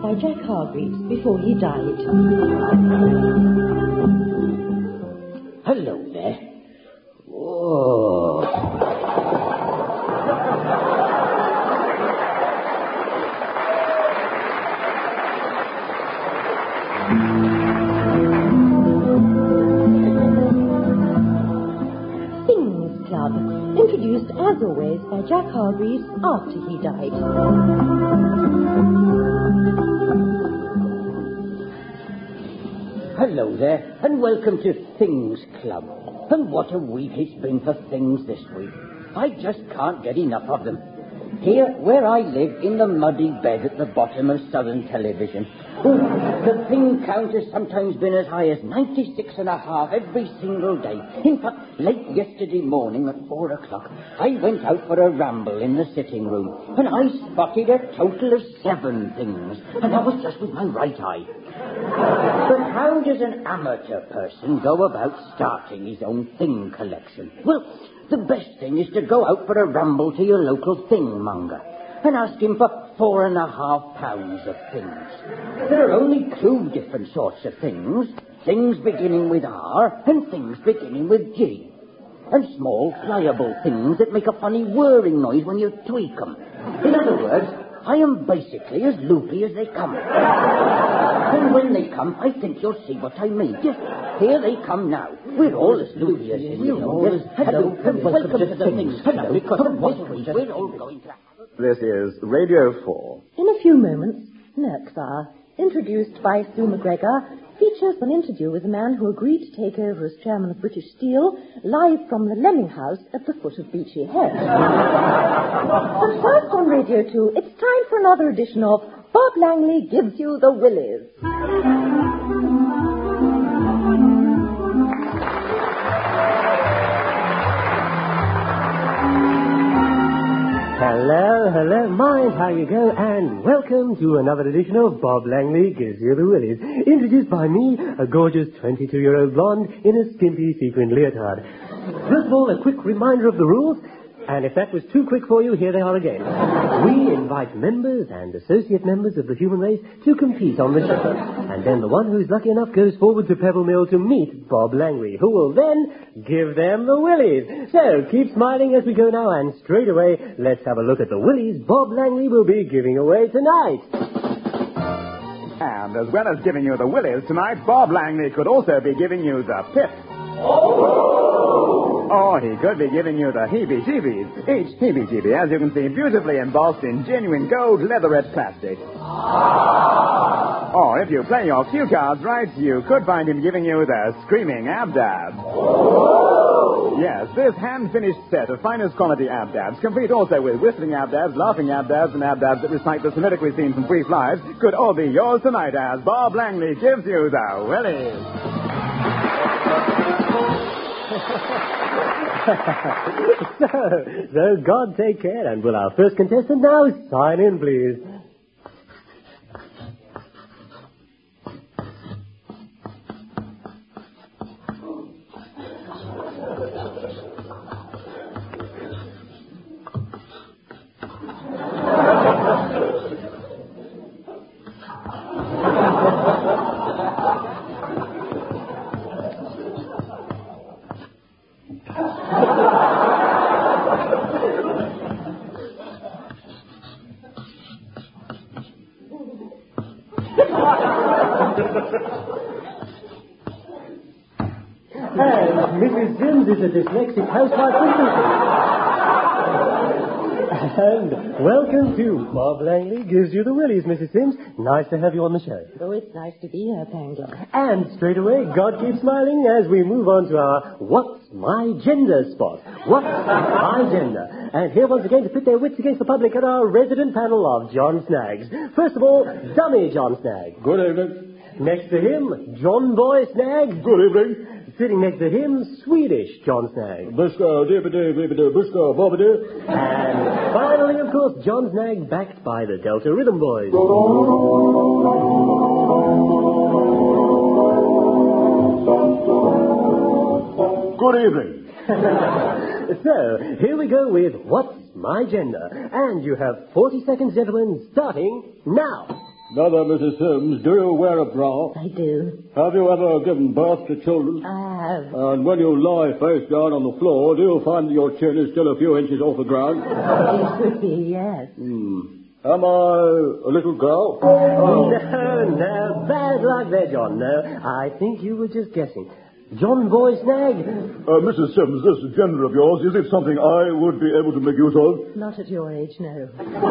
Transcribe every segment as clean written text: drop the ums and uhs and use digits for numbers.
by Jack Hargreaves before he died. Hello there. Oh. Things Club, introduced as always by Jack Hargreaves after he died. Hello there, and welcome to Things Club. And what a week it's been for things this week. I just can't get enough of them. Here, where I live, in the muddy bed at the bottom of Southern Television, the thing count has sometimes been as high as 96.5 every single day. In fact, late yesterday morning at 4 o'clock, I went out for a ramble in the sitting room, and I spotted a total of 7 things, and that was just with my right eye. But how does an amateur person go about starting his own thing collection? Well, the best thing is to go out for a ramble to your local thingmonger and ask him for £4.5 of things. There are only 2 different sorts of things. Things beginning with R and things beginning with G. And small, pliable things that make a funny whirring noise when you tweak them. In other words, I am basically as loopy as they come. And when they come, I think you'll see what I mean. Yes, here they come now. We're all as loopy as you know. Yes, hello, and welcome to the things. Hello, because we're all going to... This is Radio 4. In a few moments, Next Hour, introduced by Sue McGregor, features an interview with a man who agreed to take over as chairman of British Steel, live from the Lemming House at the foot of Beachy Head. But first on Radio 2, it's time for another edition of Bob Langley Gives You the Willies. Hello, mind how you go, and welcome to another edition of Bob Langley Gives You the Willies, introduced by me, a gorgeous 22-year-old blonde in a skimpy sequin leotard. First of all, a quick reminder of the rules, and if that was too quick for you, here they are again. We invite members and associate members of the human race to compete on the show, and then the one who's lucky enough goes forward to Pebble Mill to meet Bob Langley, who will then give them the willies. So, keep smiling as we go now, and straight away, let's have a look at the willies Bob Langley will be giving away tonight. And as well as giving you the willies tonight, Bob Langley could also be giving you the pip. Or he could be giving you the heebie-jeebies. Each heebie-jeebie, as you can see, beautifully embossed in genuine gold leatherette plastic. Or if you play your cue cards right, you could find him giving you the screaming ab-dabs. Yes, this hand-finished set of finest quality ab-dabs, complete also with whistling ab-dabs, laughing ab-dabs, and ab-dabs that recite the soliloquy scene from Brief Lives, could all be yours tonight as Bob Langley gives you the willies. So, God take care, and will our first contestant now sign in, please? And Mrs. Sims is a dyslexic housewife And welcome to Bob Langley Gives You the Willies, Mrs. Sims. Nice to have you on the show. Oh, it's nice to be here, Pangler. And straight away, God keeps smiling as we move on to our What's My Gender spot. What's My Gender? And here once again to put their wits against the public are our resident panel of John Snaggs. First of all, dummy John Snaggs. Good evening. Next to him, John Boy Snaggs. Good evening. Sitting next to him, Swedish John Snaggs. Buska, dibbidi, buska, bobbidi. And finally, of course, John Snaggs, backed by the Delta Rhythm Boys. Good evening. So, here we go with What's My Gender? And you have 40 seconds, gentlemen, starting now. Now then, Mrs. Sims, do you wear a bra? I do. Have you ever given birth to children? I have. And when you lie face down on the floor, do you find that your chin is still a few inches off the ground? It should be, yes. Am I a little girl? Oh, no. Bad luck there, John. No, I think you were just guessing. John Boy Snag? Mrs. Sims, this gender of yours, is it something I would be able to make use of? Not at your age, no.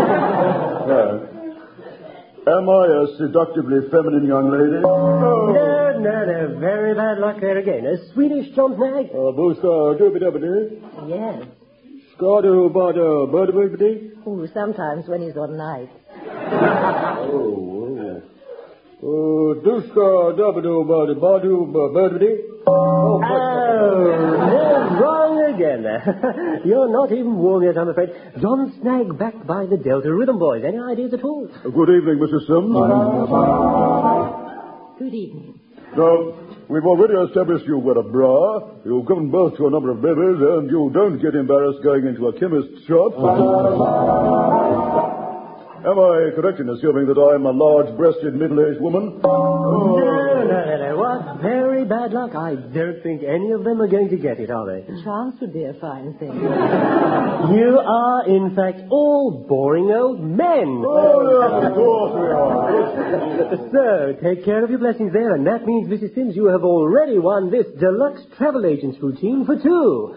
Am I a seductively feminine young lady? No. Very bad luck there again. A Swedish John Snag? Buska doobie-doobie-dee? Yes. Skadu bada birdie? Oh, sometimes when he's on night. Duska dabadoo bada badu birdie? Oh, no, wrong again there. You're not even warm yet, I'm afraid. John Snag, backed by the Delta Rhythm Boys. Any ideas at all? Good evening, Mrs. Sims. Good evening. Now, we've already established you wear a bra, you've given birth to a number of babies, and you don't get embarrassed going into a chemist's shop. Am I correct in assuming that I'm a large-breasted, middle-aged woman? No. What very bad luck. I don't think any of them are going to get it, are they? A chance would be a fine thing. You are, in fact, all boring old men. Oh, yes, of course we are. So, take care of your blessings there, and that means, Mrs. Sims, you have already won this deluxe travel agent's routine for two.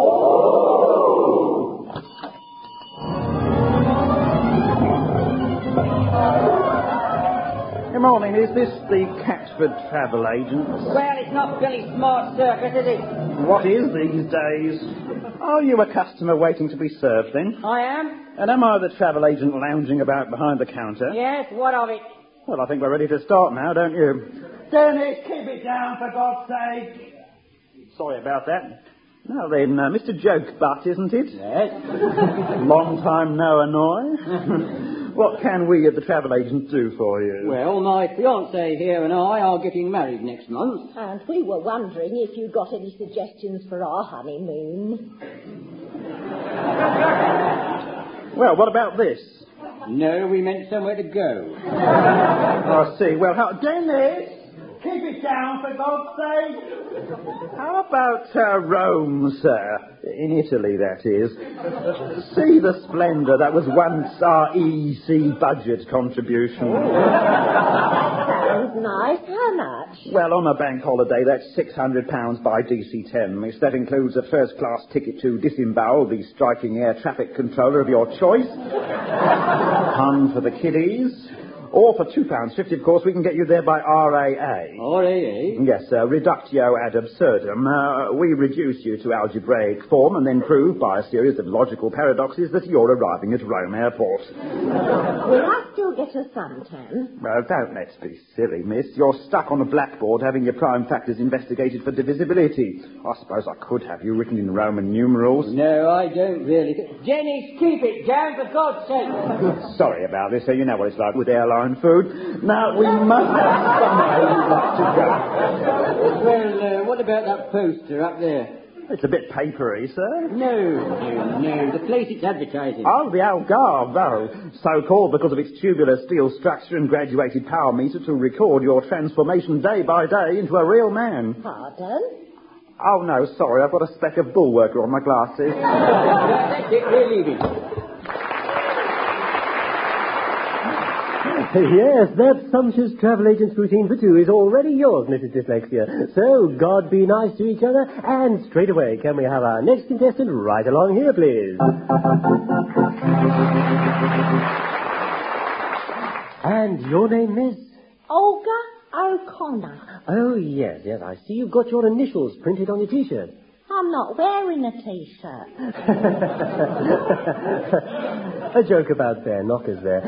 Good morning. Is this the Catford Travel Agent? Well, it's not Billy Smart Circus, is it? What is these days? Are you a customer waiting to be served, then? I am? And am I the travel agent lounging about behind the counter? Yes, what of it? Well, I think we're ready to start now, don't you? Dennis, keep it down, for God's sake. Sorry about that. Now then, Mr. Joke Butt, isn't it? Yes. Long time no annoy. What can we at the travel agent do for you? Well, my fiancée here and I are getting married next month. And we were wondering if you got any suggestions for our honeymoon. Well, what about this? No, we meant somewhere to go. I see. Well, Dennis! Keep it down, for God's sake! How about Rome, sir? In Italy, that is. See the splendour. That was once our EC budget contribution. Sounds nice. How much? Well, on a bank holiday, that's £600 by DC-10, miss. That includes a first-class ticket to disembowel the striking air traffic controller of your choice. Hun for the kiddies. Or for £2.50, of course, we can get you there by RAA. RAA? Yes, reductio ad absurdum. We reduce you to algebraic form and then prove by a series of logical paradoxes that you're arriving at Rome Airport. Will I still get a suntan? Well, don't let's be silly, miss. You're stuck on a blackboard having your prime factors investigated for divisibility. I suppose I could have you written in Roman numerals. No, I don't really. Dennis, keep it down, for God's sake. Sorry about this, sir. You know what it's like with airline food. Now, we must have somewhere we'd like to go. Well, what about that poster up there? It's a bit papery, sir. No. The place it's advertising. Oh, the Algarve, oh. So called because of its tubular steel structure and graduated power meter to record your transformation day by day into a real man. Pardon? Oh, no, sorry. I've got a speck of bullworker on my glasses. That's it, we're leaving. Yes, that sumptuous travel agent's routine for two is already yours, Mrs. Dyslexia. So, God be nice to each other, and straight away, can we have our next contestant right along here, please? And your name, miss? Olga O'Connor. Oh, yes, I see you've got your initials printed on your T-shirt. I'm not wearing a T-shirt. A joke about fair knockers there.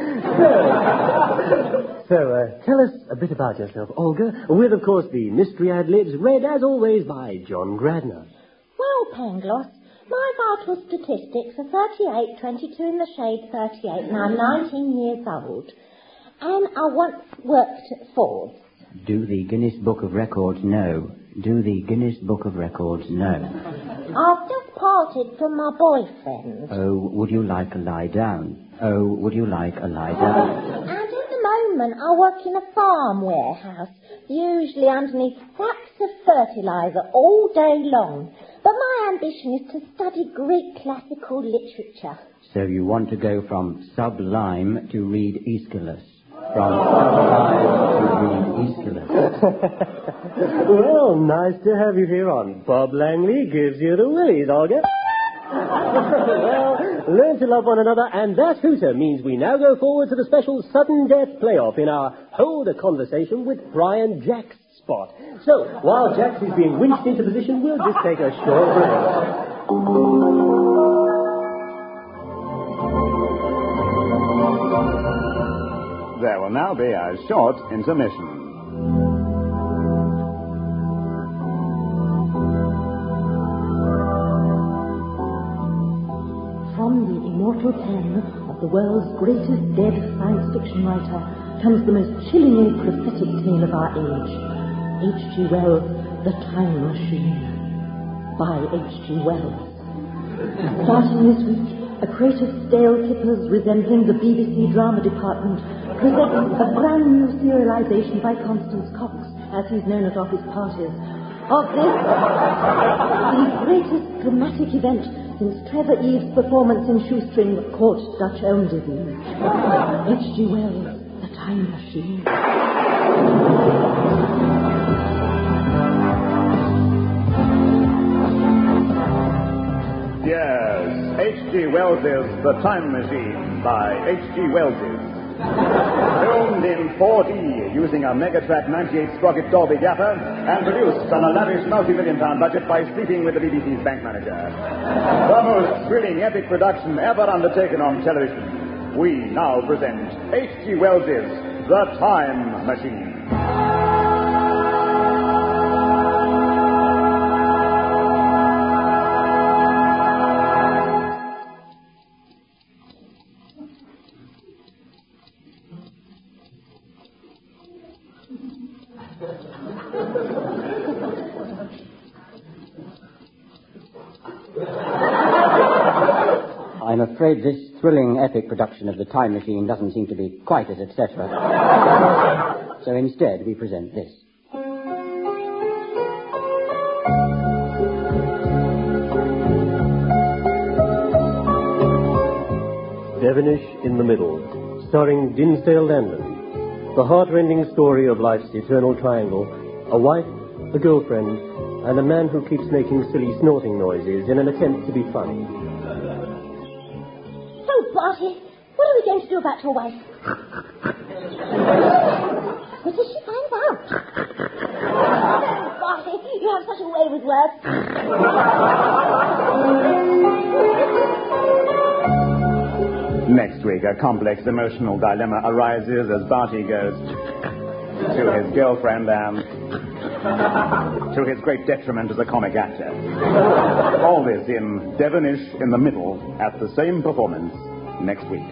So, tell us a bit about yourself, Olga, with, of course, the mystery ad-libs read, as always, by John Gradner. Well, Pangloss, my vital statistics are 38, 22 in the shade 38, and I'm 19 years old. And I once worked at Ford's. Do the Guinness Book of Records know? Do the Guinness Book of Records know? I've just parted from my boyfriend. Oh, would you like a lie down? Oh, would you like a lie down? And at the moment, I work in a farm warehouse, usually underneath sacks of fertilizer all day long. But my ambition is to study Greek classical literature. So you want to go from sublime to read Aeschylus. From sublime to read Aeschylus. Well, nice to have you here on Bob Langley Gives You the Willies, Olga. Well, learn to love one another, and that hooter means we now go forward to the special sudden death playoff in our Hold a Conversation with Brian Jacks spot. So, while Jacks is being winched into position, we'll just take a short break. There will now be a short intermission. From the immortal pen of the world's greatest dead science fiction writer comes the most chillingly prophetic tale of our age. H.G. Wells' The Time Machine by H.G. Wells. Starting this week, a crate of stale kippers resembling the BBC drama department presents a brand new serialization by Constance Cox, as he's known at office parties, of this, the greatest dramatic event since Trevor Eve's performance in Shoestring caught Dutch elm disease. H.G. Wells, The Time Machine. Yes, H.G. Wells's The Time Machine by H.G. Wells's. Filmed in 4D using a Megatrack 98 sprocket Dolby Gaffer and produced on a lavish multi-million-pound budget by sleeping with the BBC's bank manager. The most thrilling epic production ever undertaken on television. We now present H.G. Wells's The Time Machine. I'm afraid this thrilling epic production of The Time Machine doesn't seem to be quite as etc. So instead, we present this. Devenish in the Middle, starring Dinsdale Landon. The heart-rending story of life's eternal triangle: a wife, a girlfriend, and a man who keeps making silly snorting noises in an attempt to be funny. Barty, what are we going to do about your wife? What does she find out? Barty, you have such a way with words. Next week, a complex emotional dilemma arises as Barty goes to his girlfriend and to his great detriment as a comic actor. All this in Devenish in the Middle at the same performance next week.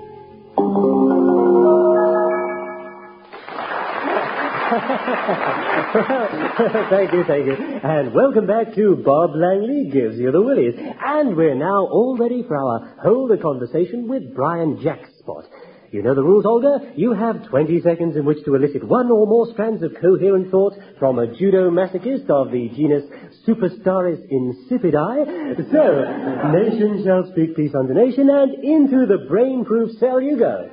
Thank you. And welcome back to Bob Langley Gives You the Willies. And we're now all ready for our Hold a Conversation with Brian Jacks spot. You know the rules, Olga. You have 20 seconds in which to elicit one or more strands of coherent thought from a judo-masochist of the genus Superstaris Insipidae. So, nation shall speak peace unto nation, and into the brain-proof cell you go.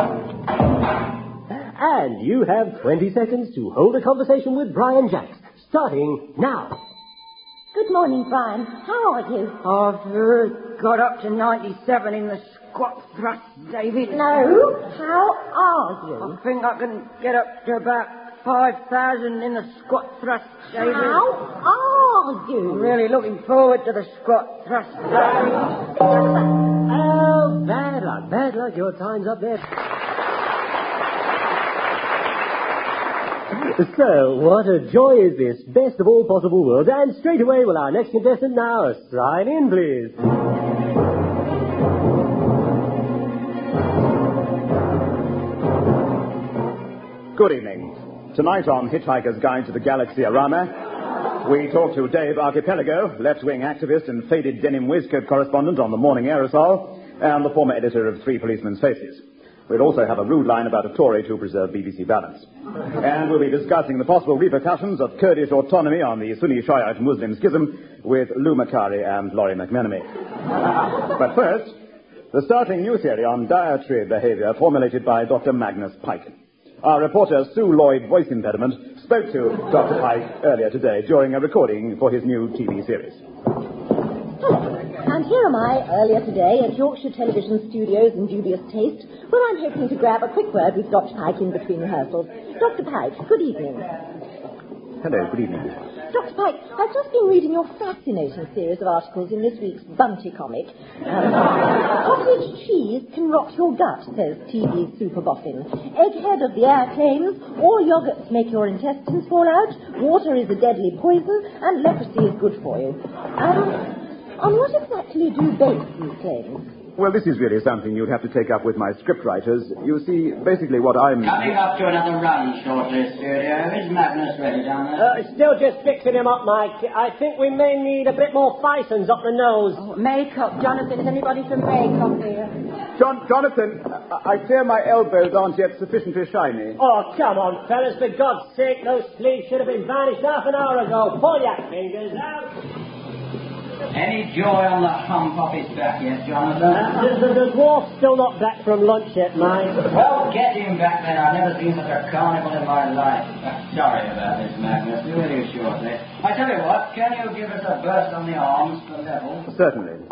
And you have 20 seconds to hold a conversation with Brian Jacks, starting now. Good morning, Brian. How are you? I've got up to 97 in the squat thrust, David. No, how are you? I think I can get up to about 5,000 in the squat thrust, David. How are you? I'm really looking forward to the squat thrust, David. Oh, bad luck. Your time's up there. So, what a joy is this, best of all possible worlds. And straight away, will our next contestant now sign in, please. Good evening. Tonight on Hitchhiker's Guide to the Galaxy-orama, we talk to Dave Archipelago, left-wing activist and faded denim waistcoat correspondent on the Morning Aerosol, and the former editor of Three Policemen's Faces. We'll also have a rude line about a Tory to preserve BBC balance. And we'll be discussing the possible repercussions of Kurdish autonomy on the Sunni Shiite Muslim schism with Lou Macari and Laurie McMenemy. But first, the startling new theory on dietary behavior formulated by Dr. Magnus Pike. Our reporter Sue Lloyd Voice Impediment spoke to Dr. Pike earlier today during a recording for his new TV series. And here am I, earlier today, at Yorkshire Television Studios in dubious taste, where I'm hoping to grab a quick word with Dr. Pike in between rehearsals. Dr. Pike, good evening. Hello, good evening. Dr. Pike, I've just been reading your fascinating series of articles in this week's Bunty comic. Cottage cheese can rot your gut, says TV super boffin. Egghead of the air claims, all yogurts make your intestines fall out, water is a deadly poison, and leprosy is good for you. On what exactly do you base these claims? Well, this is really something you'd have to take up with my scriptwriters. You see, basically what I'm... Coming up to another run shortly, studio. Is Magnus ready down there? Still just fixing him up, Mike. I think we may need a bit more Fisons up the nose. Oh, makeup. Jonathan, is anybody some makeup here? Jonathan, I fear my elbows aren't yet sufficiently shiny. Oh, come on, fellas, for God's sake, those sleeves should have been varnished half an hour ago. Pull your fingers out. Any joy on the hump off his back yet, Jonathan? The dwarf's still not back from lunch yet, Mike. Well, get him back then. I've never seen such a carnival in my life. Sorry about this, Magnus. Be with you shortly. I tell you what, can you give us a burst on the arms for level? Certainly.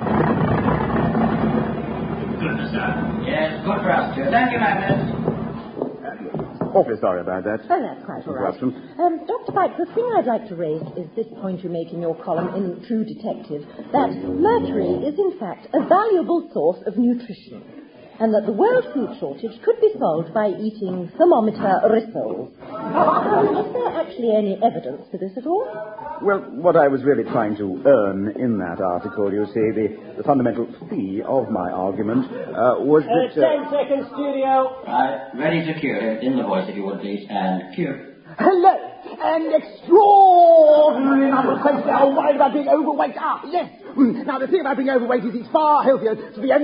Goodness, sir. Yes, good for us too. Thank you, Magnus. Awfully sorry about that. Oh, that's quite all right. Dr. Pike, the thing I'd like to raise is this point you make in your column in True Detective, that mercury is in fact a valuable source of nutrition, and that the world food shortage could be solved by eating thermometer rissoles. Is there actually any evidence for this at all? Well, what I was really trying to earn in that article, you see, the fundamental fee of my argument was that... 10 seconds, studio. Right, ready to cue. In the voice, if you would, please, and cue. Hello! An extraordinary number of folks now are worried about being overweight. Ah, yes. Now, the thing about being overweight is it's far healthier to be a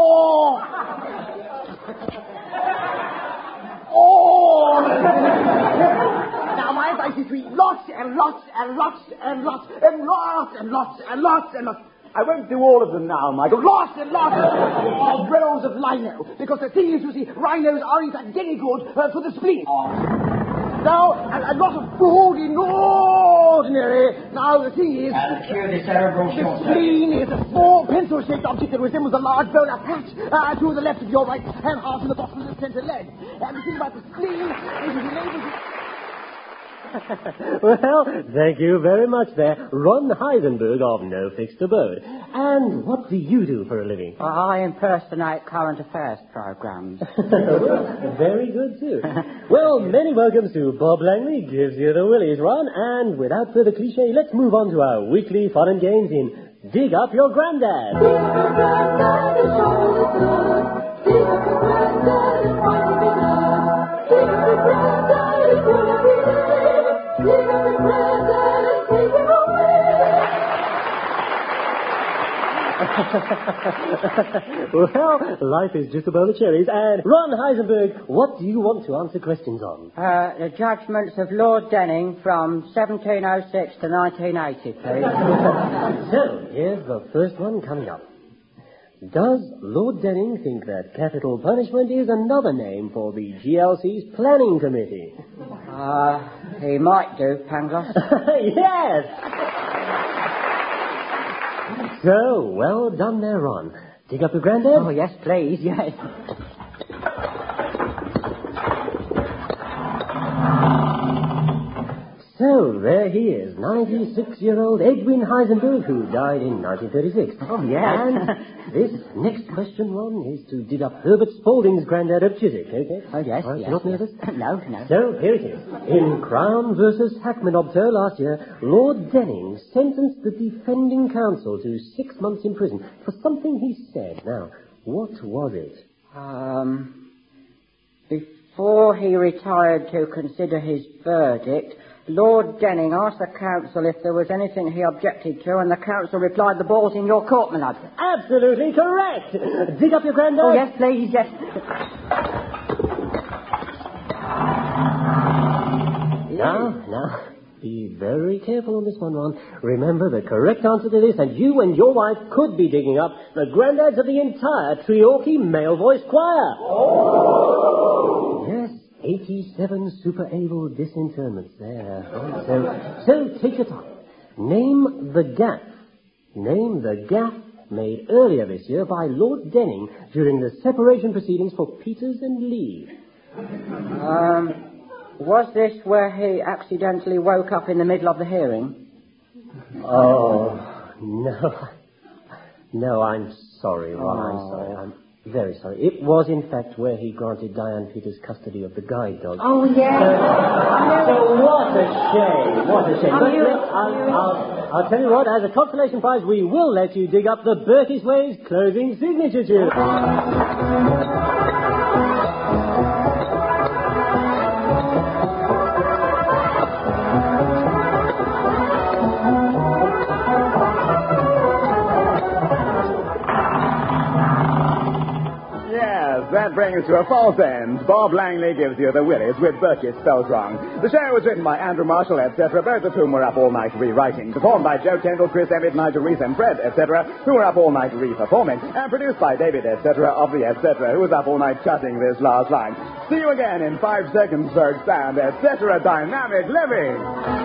Now, my advice is to eat lots and lots and lots and lots and lots and lots and lots and lots. I won't do all of them now, Michael. Lots and lots of rolls of lino. Because the thing is, you see, rhinos are in fact very good for the spleen. Now, a lot of food in ordinary. Now, the thing is... And cue the cerebral short. The spleen is a small pencil-shaped object that resembles a large bowler patch to the left of your right hand half and the bottom of the centre leg. And the thing about the spleen is it enables you... Well, thank you very much there. Ron Heisenberg of No Fixed Abode. And what do you do for a living? I impersonate current affairs programs. Very good, too. Well, many welcomes to Bob Langley Gives You the Willies, Ron. And without further cliche, let's move on to our weekly fun and games in Dig Up Your Granddad. Dig up your granddad, his shoulder's good. Dig up your granddad, his might be good. Dig up your granddad, his will be good. Dig up your granddad and take him away. Well, life is just a bowl of cherries. And Ron Heisenberg, what do you want to answer questions on? The judgments of Lord Denning from 1706 to 1980, please. So, here's the first one coming up. Does Lord Denning think that capital punishment is another name for the GLC's planning committee? He might do, Pangloss. Yes! So, well done there, Ron. Dig up your granddad? Oh, yes, please, yes. So, there he is, 96-year-old Edwin Heisenberg, who died in 1936. Oh, yes. And this next question, Ron, is to dig up Herbert Spaulding's granddad of Chiswick, okay? Oh, yes, All right, yes. You're not nervous? No. So, here it is. In Crown versus Hackmanobter last year, Lord Denning sentenced the defending counsel to 6 months in prison for something he said. Now, what was it? Before he retired to consider his verdict, Lord Denning asked the counsel if there was anything he objected to, and the counsel replied, "The ball's in your court, my lad." Absolutely correct. Dig up your granddad. Oh, yes, please, yes. Now, be very careful on this one, Ron. Remember, the correct answer to this, and you and your wife could be digging up the granddads of the entire Treorchy male voice choir. Oh! Yes, 87 super able disinterments there. So take your time. Name the gaffe made earlier this year by Lord Denning during the separation proceedings for Peters and Lee. Was this where he accidentally woke up in the middle of the hearing? Oh, no, I'm sorry, Ron, I'm sorry. I'm very sorry. It was, in fact, where he granted Diane Peters custody of the guide dog. Oh, yes. So what a shame. But I'll tell you what, as a consolation prize, we will let you dig up the Berkey's Ways closing signature tune. That brings to a false end. Bob Langley gives you the Willies with Berkey spelled wrong. The show was written by Andrew Marshall, etc., both of whom were up all night rewriting. Performed by Joe Kendall, Chris Emmett, Nigel Reese, and Fred, etc., who were up all night re-performing. And produced by David, etc., of the etc., who was up all night cutting this last line. See you again in 5 seconds, Berg Sound, etc., Dynamic Living.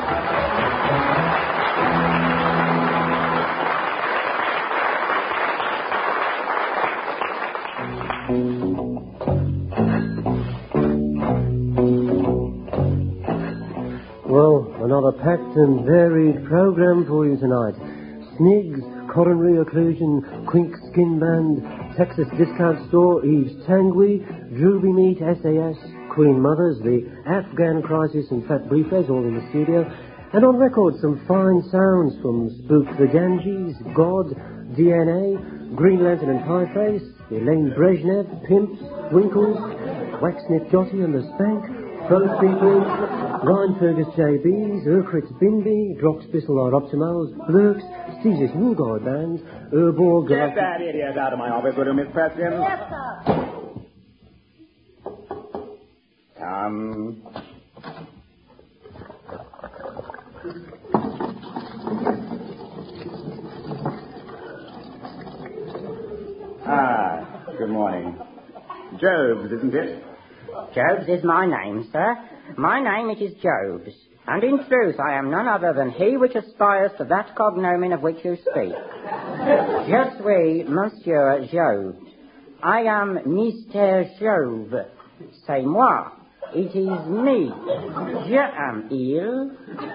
Well, another packed and varied program for you tonight. Snigs, coronary occlusion, Quink Skin Band, Texas Discount Store, Eve's Tangui, Druby Meat, SAS, Queen Mothers, the Afghan Crisis and Fat Briefcase, all in the studio. And on record, some fine sounds from Spook the Ganges, God, DNA, Green Lantern and Pie Face, Elaine Brezhnev, Pimps, Winkles, Waxsmith Jotty and the Spank, Pro Speakers, Ryan Fergus JBs, Urkritz Bimby, Drox Bissell Optimals, Blurks, Steezish Woolguard Band, Urborg... Get that idiot out of my office, will you, Miss Preston? Yes, sir. Come. Good morning. Jobs, isn't it? Jobs is my name, sir. My name it is Jobs. And in truth I am none other than he which aspires to that cognomen of which you speak. Je suis Monsieur Job. I am Mr. Job. C'est moi. It is me. Je am il.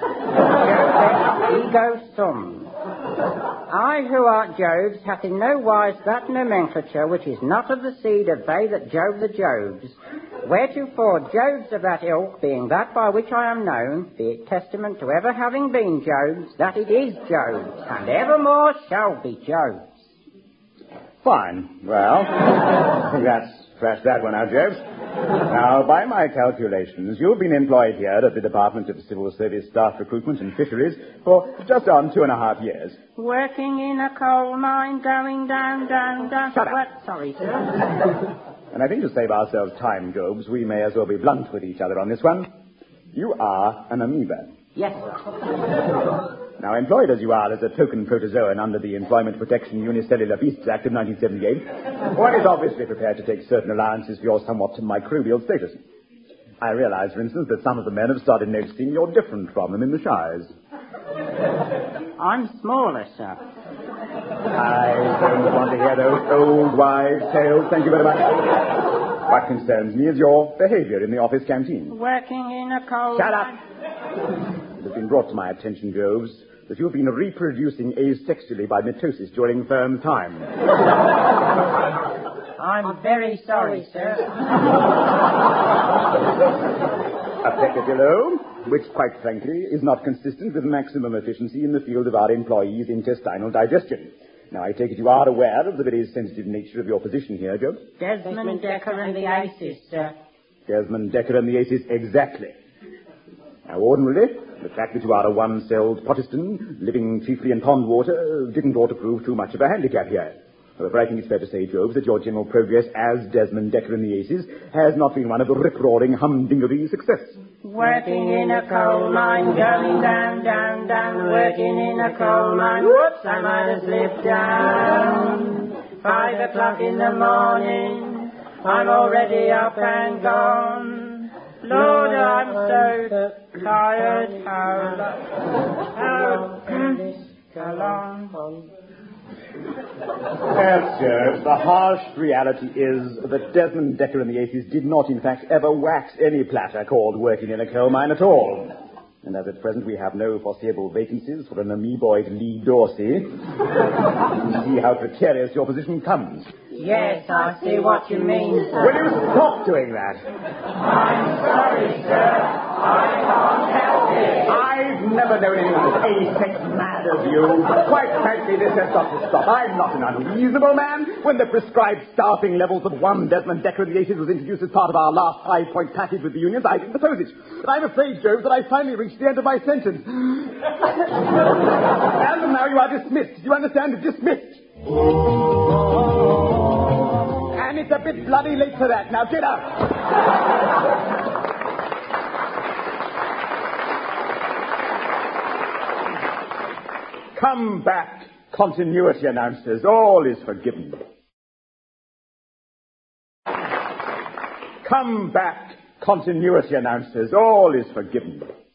Je ego sum. I who art Jobs hath in no wise that nomenclature which is not of the seed of they that Job the Jobs. Wheretofore Jobs of that ilk, being that by which I am known, be it testament to ever having been Jobs, that it is Jobs, and evermore shall be Jobs. Fine. Well, let's thrash that one out, Jobs. Now, by my calculations, you've been employed here at the Department of Civil Service Staff Recruitment and Fisheries for just on 2.5 years. Working in a coal mine, going down. Shut up. Sorry, sir. And I think to save ourselves time, Jobs, we may as well be blunt with each other on this one. You are an amoeba. Yes, sir. Now, employed as you are as a token protozoan under the Employment Protection Unicellular Beasts Act of 1978, one is obviously prepared to take certain allowances for your somewhat microbial status. I realize, for instance, that some of the men have started noticing you're different from them in the shires. I'm smaller, sir. I don't want to hear those old wives' tales. Thank you very much. What concerns me is your behavior in the office canteen. Working in a coal... Shut up! It has been brought to my attention, Jobs, that you've been reproducing asexually by mitosis during firm time. I'm very sorry, sir. A peccadillo, which, quite frankly, is not consistent with maximum efficiency in the field of our employees' intestinal digestion. Now, I take it you are aware of the very sensitive nature of your position here, Jobs? Desmond Decker and the Aces, sir. Desmond Decker and the Aces, exactly. Now, ordinarily, the fact that you are a one-celled Protestant, living chiefly in pond water, didn't ought to prove too much of a handicap here. However, I think it's fair to say, Jobs, that your general progress as Desmond Decker in the Aces has not been one of a rip-roaring, humdingery success. Working in a coal mine, going down, down, down, working in a coal mine, whoops, I might have slipped down. 5 o'clock in the morning, I'm already up and gone. Lord, I'm so tired, how can this go on? Yes, Jobs, the harsh reality is that Desmond Decker and the Aces did not, in fact, ever wax any platter called working in a coal mine at all. And as at present we have no foreseeable vacancies for an amoeboid Lee Dorsey, you see how precarious your position comes. Yes, I see what you mean, sir. Will you stop doing that? I'm sorry, sir. I can't help it. I've never known anyone as A-sex mad as you. Quite frankly, this has got to stop. I'm not an unreasonable man. When the prescribed staffing levels of one Desmond Decker and the Aces was introduced as part of our last 5-point package with the unions, I didn't oppose it. But I'm afraid, Joe, that I finally reached the end of my sentence. And now you are dismissed. Do you understand? Dismissed. And it's a bit bloody late for that. Now get out. Come back, continuity announcers. All is forgiven. Come back, continuity announcers. All is forgiven.